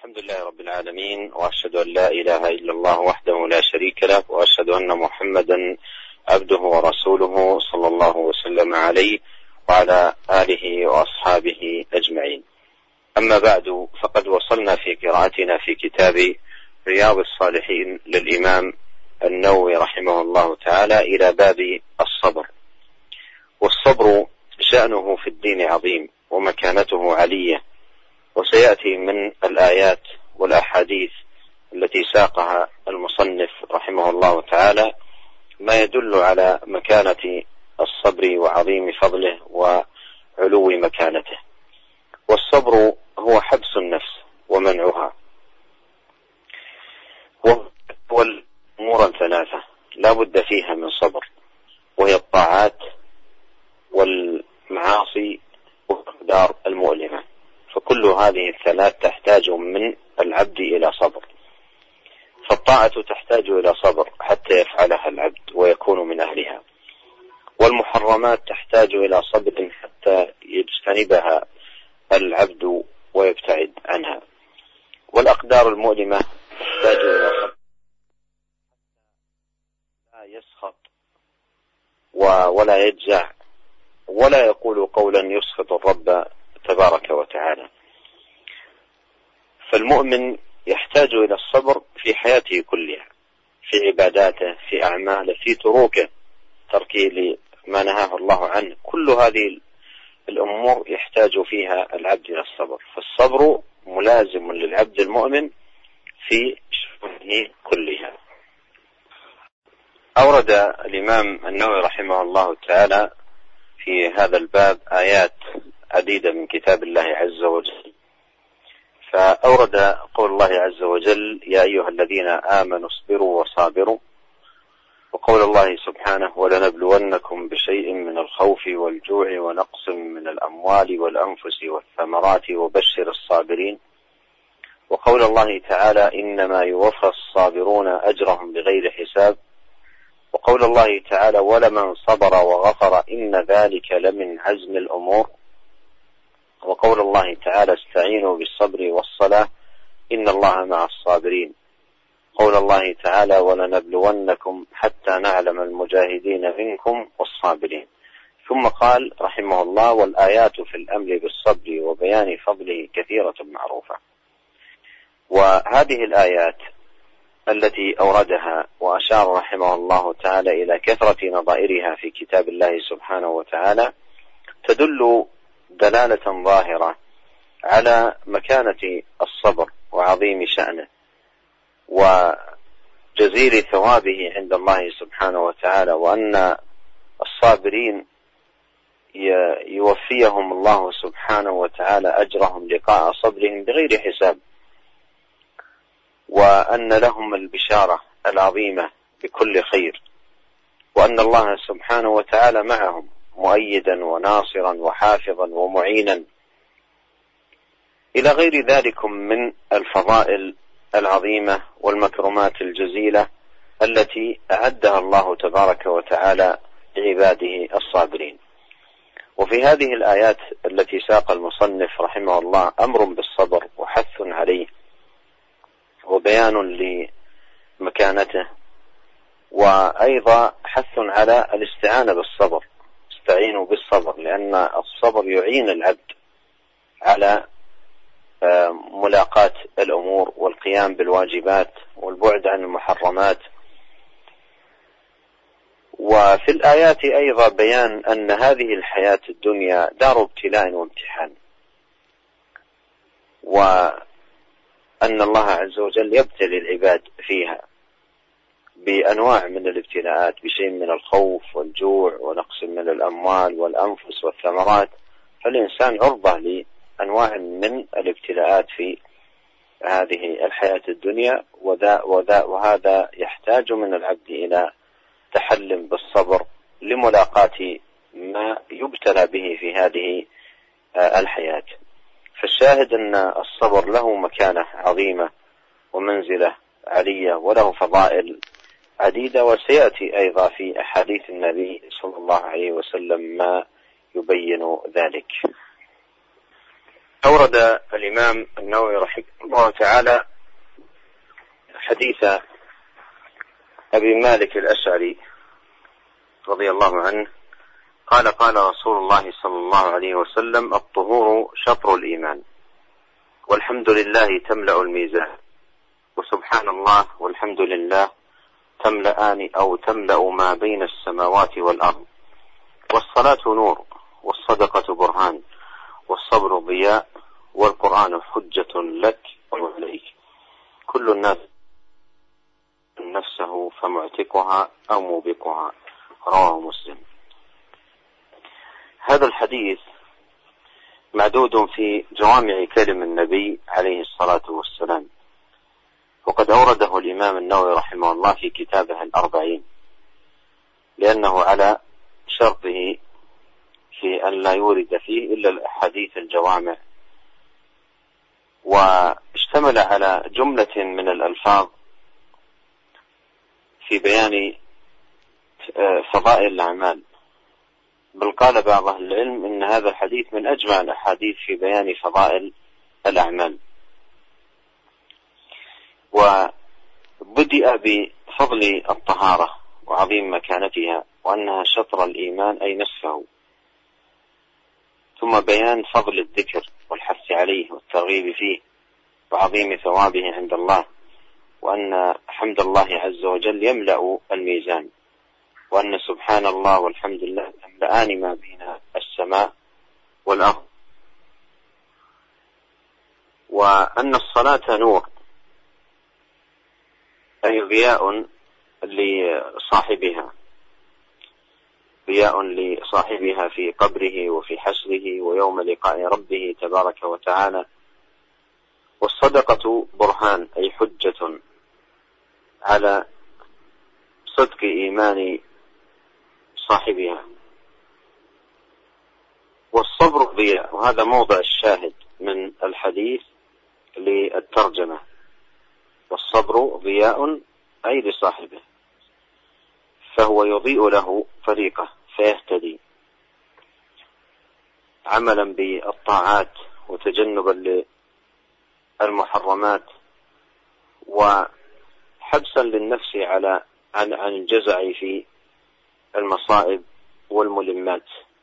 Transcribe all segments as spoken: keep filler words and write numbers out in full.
الحمد لله رب العالمين، وأشهد أن لا إله إلا الله وحده لا شريك له، وأشهد أن محمدا عبده ورسوله صلى الله وسلم عليه وعلى آله وأصحابه أجمعين. أما بعد، فقد وصلنا في قراءتنا في كتاب رياض الصالحين للإمام النووي رحمه الله تعالى إلى باب الصبر. والصبر شأنه في الدين عظيم ومكانته علية، وسيأتي من الآيات والأحاديث التي ساقها المصنف رحمه الله تعالى ما يدل على مكانة الصبر وعظيم فضله وعلو مكانته. والصبر هو حبس النفس ومنعها، وهو الأمور الثلاثة لا بد فيها من صبر، وهي الطاعات والمعاصي والأقدار المؤلمة، فكل هذه الثلاث تحتاج من العبد إلى صبر. فالطاعة تحتاج إلى صبر حتى يفعلها العبد ويكون من أهلها، والمحرمات تحتاج إلى صبر حتى يجتنبها العبد ويبتعد عنها، والأقدار المؤلمة تحتاج إلى صبر لا يسخط ولا يجزع ولا يقول قولا يسخط الرب تبارك وتعالى. فالمؤمن يحتاج إلى الصبر في حياته كلها، في عباداته، في أعماله، في تروكه، تركه لما نهاه الله عنه. كل هذه الأمور يحتاج فيها العبد إلى الصبر، فالصبر ملازم للعبد المؤمن في شؤونه كلها. أورد الإمام النووي رحمه الله تعالى في هذا الباب آيات عديدة من كتاب الله عز وجل، فأورد قول الله عز وجل: يا أيها الذين آمنوا اصبروا وصابروا، وقول الله سبحانه: ولنبلونكم بشيء من الخوف والجوع ونقص من الأموال والأنفس والثمرات وبشر الصابرين، وقول الله تعالى: إنما يوفى الصابرون أجرهم بغير حساب، وقول الله تعالى: ولمن صبر وغفر إن ذلك لمن عزم الأمور، وقول الله تعالى: استعينوا بالصبر والصلاة إن الله مع الصابرين، قول الله تعالى: ولنبلونكم حتى نعلم المجاهدين منكم والصابرين. ثم قال رحمه الله: والآيات في الأمر بالصبر وبيان فضله كثيرة معروفة. وهذه الآيات التي أوردها وأشار رحمه الله تعالى إلى كثرة نظائرها في كتاب الله سبحانه وتعالى تدل دلالة ظاهرة على مكانة الصبر وعظيم شأنه وجزيل ثوابه عند الله سبحانه وتعالى، وأن الصابرين يوفيهم الله سبحانه وتعالى أجرهم لقاء صبرهم بغير حساب، وأن لهم البشارة العظيمة بكل خير، وأن الله سبحانه وتعالى معهم مؤيدا وناصرا وحافظا ومعينا، إلى غير ذلك من الفضائل العظيمة والمكرمات الجزيلة التي أعدها الله تبارك وتعالى لعباده الصابرين. وفي هذه الآيات التي ساق المصنف رحمه الله أمر بالصبر وحث عليه وبيان لمكانته، وأيضا حث على الاستعانة بالصبر، استعينوا بالصبر، لأن الصبر يعين العبد على ملاقاة الأمور والقيام بالواجبات والبعد عن المحرمات. وفي الآيات أيضا بيان أن هذه الحياة الدنيا دار ابتلاء وامتحان، وأن الله عز وجل يبتلي العباد فيها بأنواع من الابتلاءات، بشيء من الخوف والجوع ونقص من الأموال والأنفس والثمرات، فالإنسان عرضة لأنواع من الابتلاءات في هذه الحياة الدنيا، وذا وذا وهذا يحتاج من العبد إلى تحلم بالصبر لملاقاة ما يبتلى به في هذه الحياة. فالشاهد أن الصبر له مكانة عظيمة ومنزلة علية وله فضائل عديدة، وسيأتي أيضا في أحاديث النبي صلى الله عليه وسلم ما يبين ذلك. أورد الإمام النووي رحمه الله تعالى حديث أبي مالك الأشعري رضي الله عنه قال قال رسول الله صلى الله عليه وسلم: الطهور شطر الإيمان، والحمد لله تملأ الميزان، وسبحان الله والحمد لله تملأان أو تملأ ما بين السماوات والأرض، والصلاة نور، والصدقة برهان، والصبر ضياء، والقرآن حجة لك وعليك، كل الناس نفسه فمعتقها أو موبقها. رواه مسلم. هذا الحديث معدود في جوامع كلم النبي عليه الصلاة والسلام، وقد أورده الإمام النووي رحمه الله في كتابه الأربعين، لأنه على شرطه في أن لا يورد فيه إلا الأحاديث الجوامع، واشتمل على جملة من الألفاظ في بيان فضائل الأعمال، بل قال بعض أهل العلم إن هذا الحديث من أجمع الأحاديث في بيان فضائل الأعمال. وبدأ بفضل الطهارة وعظيم مكانتها وأنها شطر الإيمان أي نصفه، ثم بيان فضل الذكر والحث عليه والترغيب فيه وعظيم ثوابه عند الله، وأن حمد الله عز وجل يملأ الميزان، وأن سبحان الله والحمد لله يملأان ما بين السماء والأرض، وأن الصلاة نور أي ضياء لصاحبها، ضياء لصاحبها في قبره وفي حشره ويوم لقاء ربه تبارك وتعالى. والصدقة برهان أي حجة على صدق إيمان صاحبها. والصبر ضياء، وهذا موضع الشاهد من الحديث للترجمة، والصبر ضياء أي لصاحبه، فهو يضيء له طريقه فيهتدي عملا بالطاعات وتجنبا للمحرمات، وحبسا للنفس على عن عن الجزع في المصائب والملمات.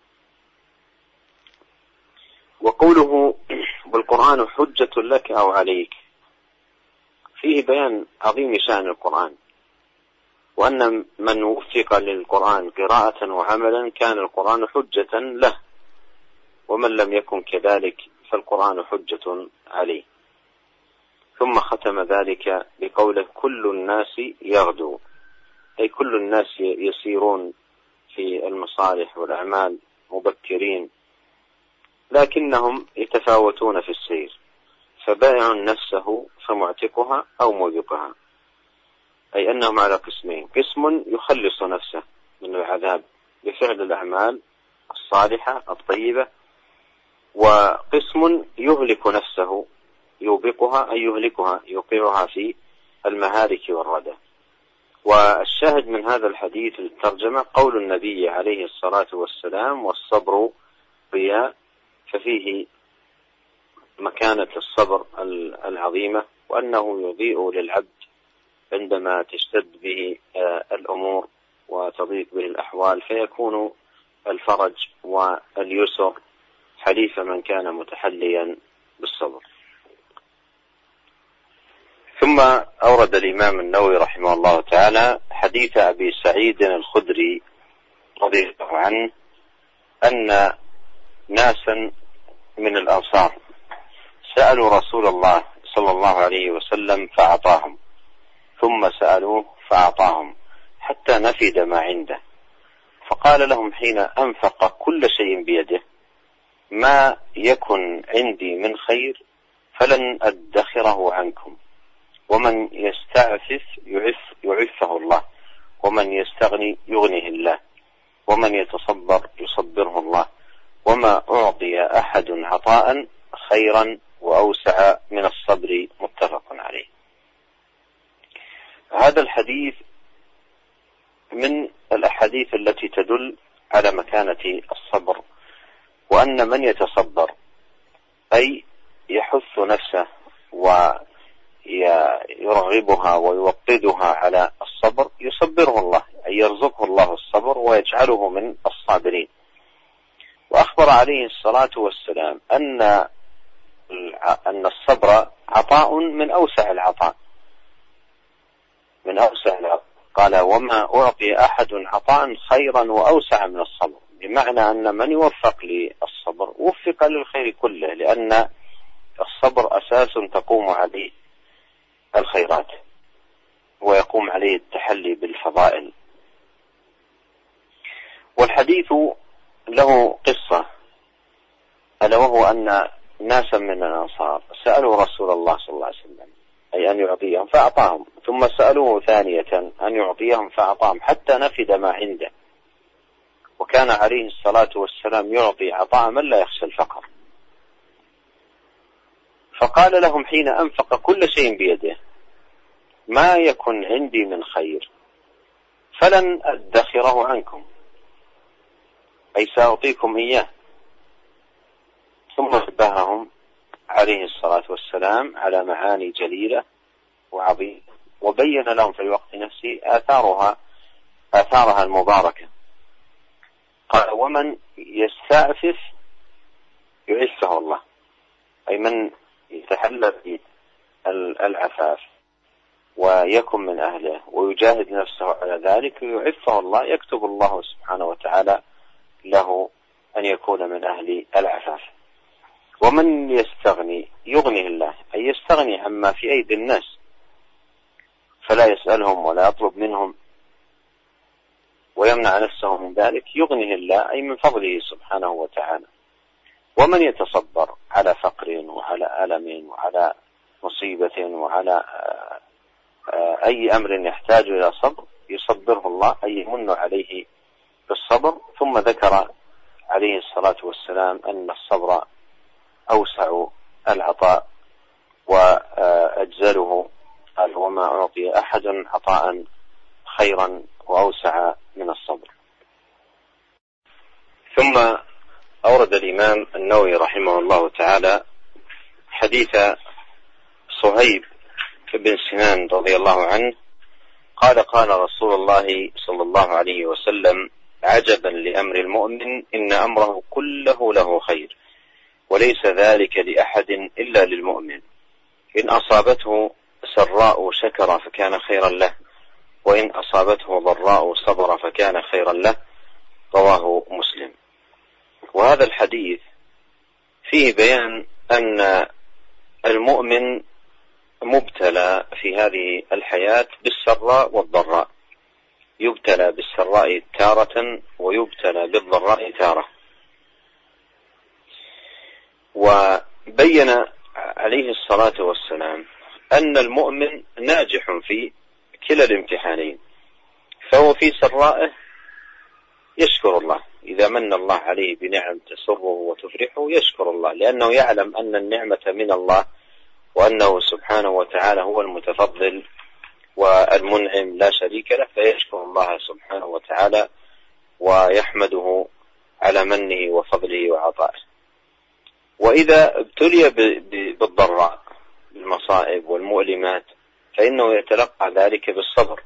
وقوله بالقرآن حجة لك أو عليك فيه بيان عظيم شأن القرآن، وأن من وفق للقرآن قراءة وعملا كان القرآن حجة له، ومن لم يكن كذلك فالقرآن حجة عليه. ثم ختم ذلك بقوله كل الناس يغدو، أي كل الناس يسيرون في المصالح والأعمال مبكرين، لكنهم يتفاوتون في السير، فبائع نفسه فمعتقها أو موبقها، أي أنهم على قسمين: قسم يخلص نفسه من العذاب بفعل الأعمال الصالحة الطيبة، وقسم يهلك نفسه يوبقها أي يهلكها يوقعها في المهالك والردى. والشاهد من هذا الحديث للترجمة قول النبي عليه الصلاة والسلام: والصبر ضياء، ففيه مكانة الصبر العظيمة، وأنه يضيء للعبد عندما تشتد به الأمور وتضيق به الأحوال، فيكون الفرج واليسر حليف من كان متحليا بالصبر. ثم أورد الإمام النووي رحمه الله تعالى حديث أبي سعيد الخدري رضي الله عنه أن ناسا من الأنصار سألوا رسول الله صلى الله عليه وسلم فأعطاهم، ثم سألوه فأعطاهم حتى نفد ما عنده، فقال لهم حين أنفق كل شيء بيده: ما يكن عندي من خير فلن أدخره عنكم، ومن يستعفف يعف يعفه الله، ومن يستغني يغنيه الله، ومن يتصبر يصبره الله، وما أعطي أحد عطاء خيرا وأوسع من الصبر، متفق عليه. هذا الحديث من الأحاديث التي تدل على مكانة الصبر، وأن من يتصبر أي يحث نفسه ويرغبها ويوقدها على الصبر يصبره الله، أي يرزقه الله الصبر ويجعله من الصابرين. وأخبر عليه الصلاة والسلام أن أن الصبر عطاء من أوسع العطاء من أوسع العطاء قال: وما أعطي أحد عطاء خيرا وأوسع من الصبر، بمعنى أن من يوفق للصبر وفق للخير كله، لأن الصبر أساس تقوم عليه الخيرات ويقوم عليه التحلي بالفضائل. والحديث له قصة، ألا وهو أن ناسا من الأنصار سألوا رسول الله صلى الله عليه وسلم أي أن يعطيهم فأعطاهم، ثم سألوه ثانية أن يعطيهم فأعطاهم حتى نفد ما عنده. وكان عليه الصلاة والسلام يعطي عطاء من لا يخشى الفقر. فقال لهم حين أنفق كل شيء بيده: ما يكن عندي من خير فلن أدخره عنكم، أي سأعطيكم إياه. ثم نبههم عليه الصلاة والسلام على معاني جليلة وعظيمة، وبين لهم في الوقت نفسه آثارها آثارها المباركة. قال: ومن يستعفف يعفه الله، أي من يتحلى بالعفاف ويكن من أهله ويجاهد نفسه على ذلك يعفه الله، يكتب الله سبحانه وتعالى له أن يكون من أهل العفاف. ومن يستغني يغنيه الله، أي يستغني عما في أيدي الناس فلا يسألهم ولا يطلب منهم ويمنع نفسه من ذلك، يغنيه الله أي من فضله سبحانه وتعالى. ومن يتصبر على فقر وعلى ألم وعلى مصيبة وعلى أي أمر يحتاج إلى صبر يصبره الله، أي يمن عليه بالصبر. ثم ذكر عليه الصلاة والسلام أن الصبر أوسع العطاء وأجزله، قال: وما أعطي أحد عطاء خيرا وأوسع من الصبر. ثم أورد الإمام النووي رحمه الله تعالى حديث صهيب بن سنان رضي الله عنه قال: قال رسول الله صلى الله عليه وسلم: عجبا لأمر المؤمن إن أمره كله له خير، وليس ذلك لأحد إلا للمؤمن، إن أصابته سراء شكر فكان خيرا له، وإن أصابته ضراء صبر فكان خيرا له. رواه مسلم. وهذا الحديث فيه بيان أن المؤمن مبتلى في هذه الحياة بالسراء والضراء، يبتلى بالسراء تارة ويبتلى بالضراء تارة. وبين عليه الصلاة والسلام أن المؤمن ناجح في كلا الامتحانين، فهو في سرائه يشكر الله، إذا من الله عليه بنعم تسره وتفرحه يشكر الله، لأنه يعلم أن النعمة من الله وأنه سبحانه وتعالى هو المتفضل والمنعم لا شريك له، فيشكر الله سبحانه وتعالى ويحمده على منه وفضله وعطائه. وإذا ابتلي بالضراء بالمصائب والمؤلمات فإنه يتلقى ذلك بالصبر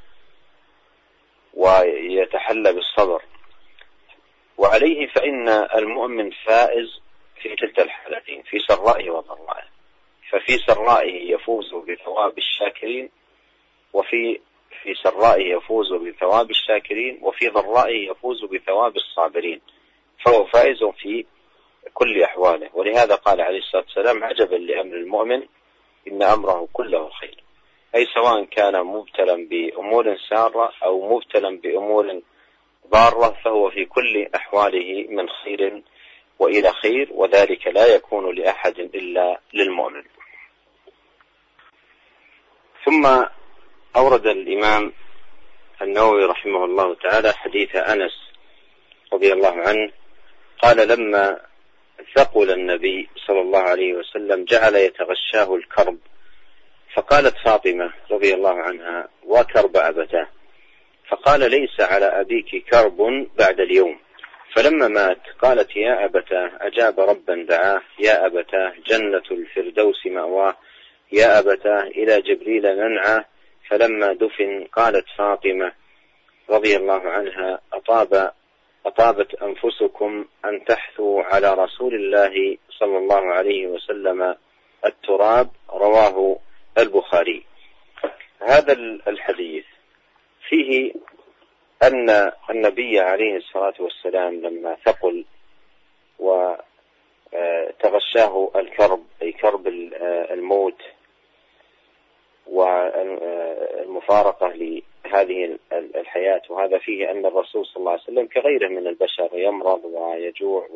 ويتحلى بالصبر، وعليه فإن المؤمن فائز في تلك الحالتين، في سرائه وضرائه. ففي سرائه يفوز بثواب الشاكرين، وفي في سرائه يفوز بثواب الشاكرين، وفي ضرائه يفوز بثواب الصابرين، فهو فائز في كل أحواله. ولهذا قال عليه الصلاة والسلام: عجبا لأمر المؤمن إن أمره كله خير، أي سواء كان مبتلا بأمور سارة أو مبتلا بأمور ضارة فهو في كل أحواله من خير وإلى خير، وذلك لا يكون لأحد إلا للمؤمن. ثم أورد الإمام النووي رحمه الله تعالى حديث أنس رضي الله عنه قال: لما ثقل النبي صلى الله عليه وسلم جعل يتغشاه الكرب، فقالت فاطمة رضي الله عنها: وكرب أبتاه، فقال: ليس على أبيك كرب بعد اليوم، فلما مات قالت يا أبتاه أجاب ربا دعاه، يا أبتاه جنة الفردوس مأواه، يا أبتاه إلى جبريل ننعى. فلما دفن قالت فاطمة رضي الله عنها أطاب أطابت أنفسكم أن تحثوا على رسول الله صلى الله عليه وسلم التراب. رواه البخاري. هذا الحديث فيه أن النبي عليه الصلاة والسلام لما ثقل وتغشاه الكرب، أي كرب الموت والمفارقة لهذه الحياة، وهذا فيه أن الرسول صلى الله عليه وسلم كغيره من البشر يمرض ويجوع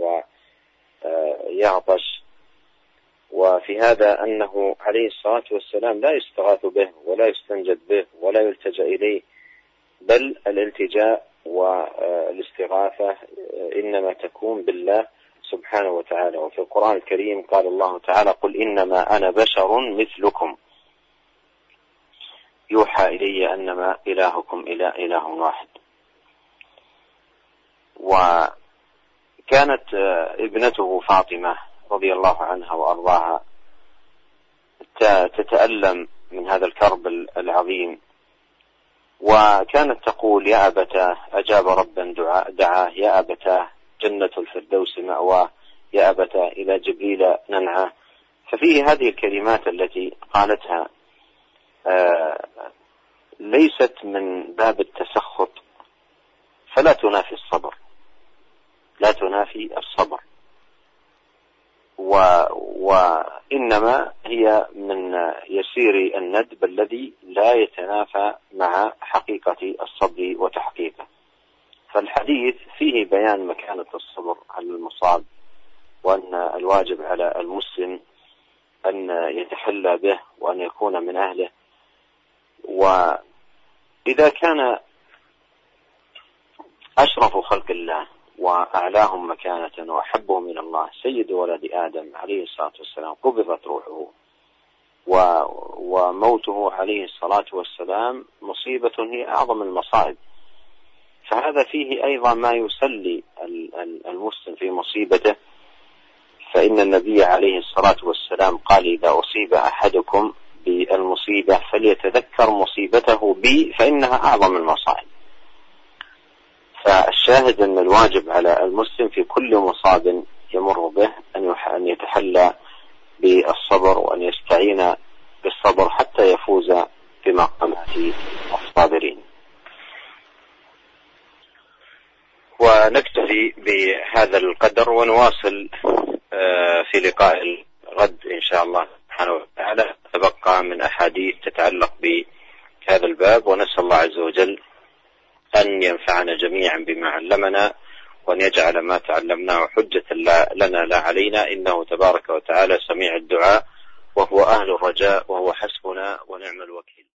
ويعطش، وفي هذا أنه عليه الصلاة والسلام لا يستغاث به ولا يستنجد به ولا يلتجأ إليه، بل الالتجاء والاستغاثة إنما تكون بالله سبحانه وتعالى. وفي القرآن الكريم قال الله تعالى قل إنما أنا بشر مثلكم يوحى إلي أنما إلهكم إله, إله واحد. وكانت ابنته فاطمة رضي الله عنها وأرضاها تتألم من هذا الكرب العظيم، وكانت تقول يا أبتاه أجاب ربا دعاه، يا أبتاه جنة الفردوس مأواه، يا أبتاه إلى جبريل ننعى. ففيه هذه الكلمات التي قالتها آه ليست من باب التسخط، فلا تنافي الصبر، لا تنافي الصبر، و... وإنما هي من يسير الندب الذي لا يتنافى مع حقيقة الصبر وتحقيقه. فالحديث فيه بيان مكانة الصبر على المصاب، وأن الواجب على المسلم أن يتحلى به وأن يكون من أهله. وإذا كان أشرف خلق الله وأعلاهم مكانة وأحبهم من الله سيد ولد آدم عليه الصلاة والسلام قبضت روحه، وموته عليه الصلاة والسلام مصيبة هي أعظم المصائب، فهذا فيه أيضا ما يسلي المسلم في مصيبته. فإن النبي عليه الصلاة والسلام قال إذا أصيب أحدكم بالمصيبة فليتذكر مصيبته بي فإنها أعظم المصائب. فالشاهد أن الواجب على المسلم في كل مصاب يمر به أن يتحلى بالصبر وأن يستعين بالصبر حتى يفوز بمقامات الصابرين. ونكتفي بهذا القدر ونواصل في لقاء الغد إن شاء الله سبحانه وتعالى. تبقى من أحاديث تتعلق بهذا الباب، ونسأل الله عز وجل أن ينفعنا جميعا بما علمنا، وأن يجعل ما تعلمناه حجة لنا لا علينا، إنه تبارك وتعالى سميع الدعاء وهو أهل الرجاء وهو حسبنا ونعم الوكيل.